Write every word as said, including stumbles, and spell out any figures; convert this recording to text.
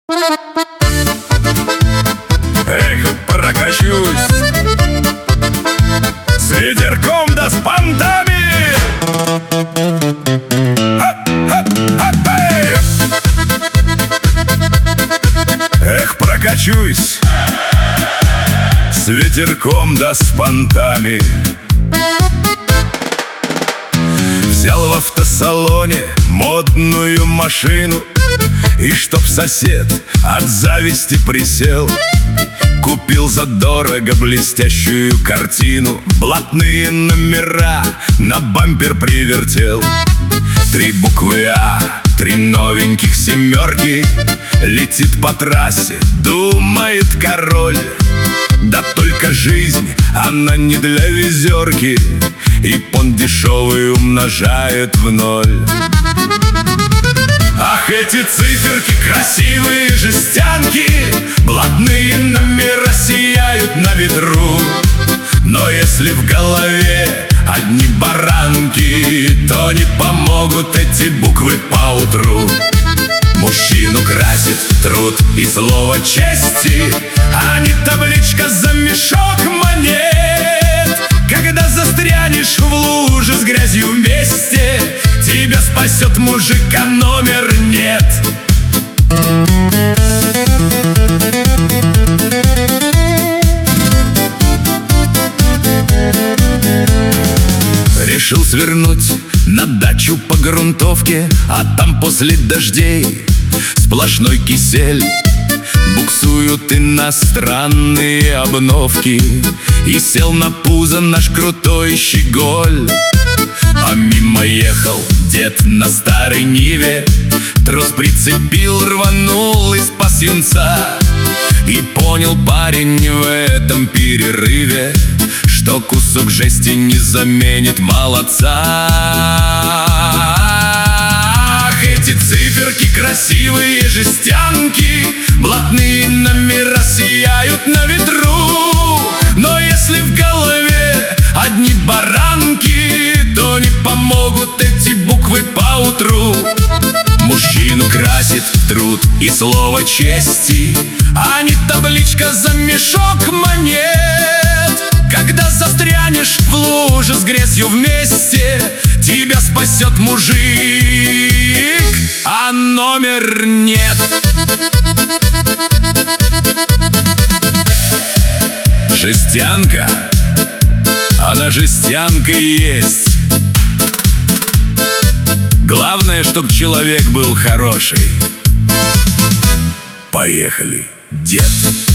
Эх, прокачусь с ветерком да с понтами. Эх, прокачусь с ветерком да с понтами. Взял в автосалоне модную машину, и чтоб сосед от зависти присел, купил задорого блестящую картину, блатные номера на бампер привертел. Три буквы А, три новеньких семерки, летит по трассе, думает король. Да только жизнь, она не для везерки, и пон дешевый умножает в ноль. Ах, эти циферки, красивые жестянки, блатные номера сияют на ветру. Но если в голове одни баранки, то не помогут эти буквы поутру. Мужчину красит труд и слово чести, а не табличка за мешок монет. Когда застрянешь в луже с грязью вместе, тебя спасет мужика номер нет. Решил свернуть на дачу по грунтовке, а там после дождей сплошной кисель. Буксуют иностранные обновки, и сел на пузо наш крутой щеголь. А мимо ехал дед на старой Ниве, трос прицепил, рванул и спас юнца. И понял парень в этом перерыве, что кусок жести не заменит молодца. Ах, эти циферки, красивые жестянки, блатные номера сияют на ветру. Но если в голове одни баранки, то не помогут эти буквы поутру. Мужчину красит труд и слово чести, а не табличка за мешок монет. Когда застрянешь в луже с грязью вместе, тебя спасет мужик, а номер нет. Жестянка, она жестянка и есть. Главное, чтоб человек был хороший. Поехали, дед.